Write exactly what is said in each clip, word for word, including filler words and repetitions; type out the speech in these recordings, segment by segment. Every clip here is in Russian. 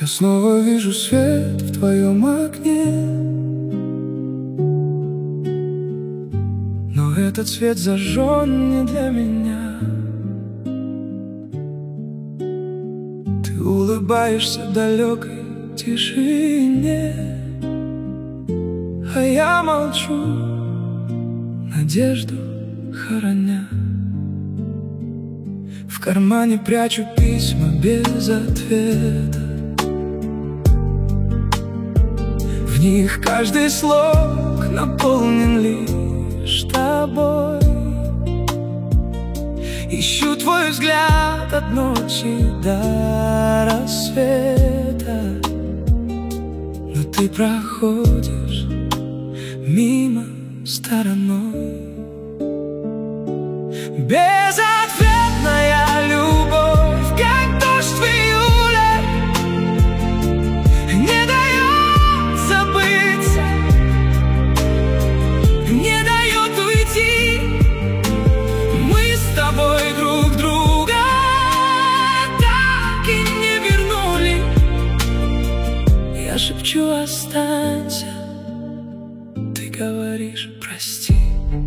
Я снова вижу свет в твоем окне, но этот свет зажжен не для меня. Ты улыбаешься далекой тишине, а я молчу, надежду хороня. В кармане прячу письма без ответа, в них каждый слог наполнен лишь тобой. Ищу твой взгляд от ночи до рассвета, но ты проходишь мимо стороной. Безответная любовь, как дождь в июле, не дает забыться, не дает уйти. Мы с тобой друг друга так и не вернули. Я шепчу: останься, ты говоришь: прости.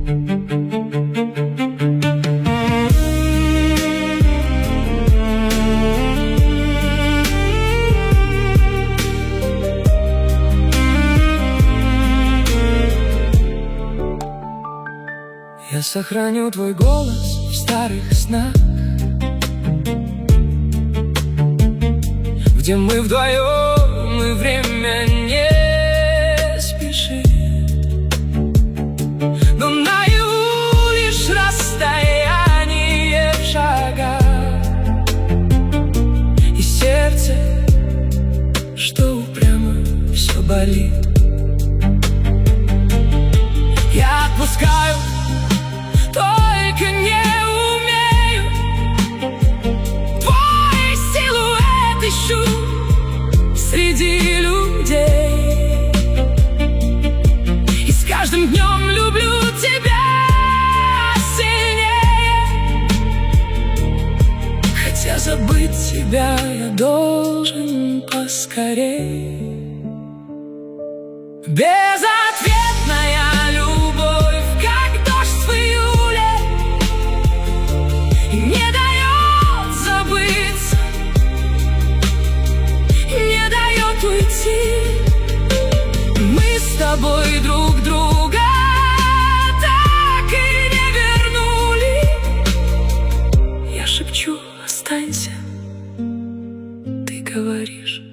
Я сохраню твой голос в старых снах, где мы вдвоем, и время не спешит. Но наяву лишь расстояние в шагах, и сердце, что упрямо все болит. Я отпускаю, только не умею. Твой силуэт ищу среди людей, и с каждым днем люблю тебя сильнее. Хотя забыть тебя я должен поскорей. Безответная любовь, как дождь в июле, не дает забыться, не дает уйти. Мы с тобой друг друга так и не вернули. Я шепчу: останься, ты говоришь: